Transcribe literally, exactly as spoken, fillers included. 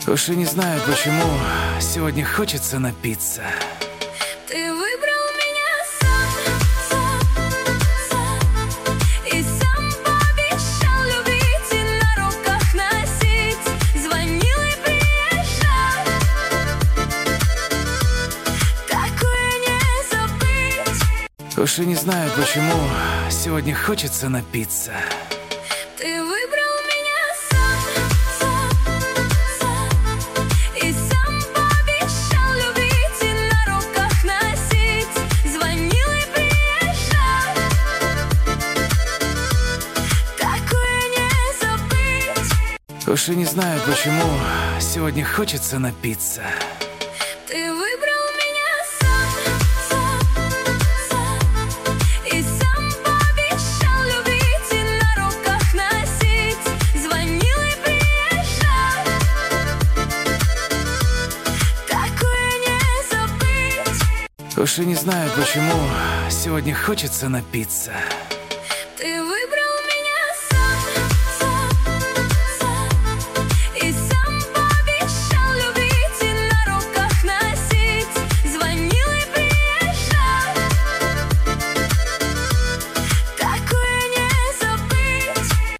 Уж и не знаю, почему сегодня хочется напиться. Ты выбрал меня сам, сам, сам, и сам пообещал любить и на руках носить. Звонил и приезжал, такое не забыть. Уж и не знаю, почему сегодня хочется напиться. Ты выбрал меня сам, сам, сам, и сам пообещал любить и на руках носить. Звонил и приезжал, такое не забыть. Уж и не знаю, почему сегодня хочется напиться. Ты выбрал меня сам, сам, сам, и сам пообещал любить и на руках носить. Звонил и приезжал, такое не забыть. Уж и не знаю, почему сегодня хочется напиться.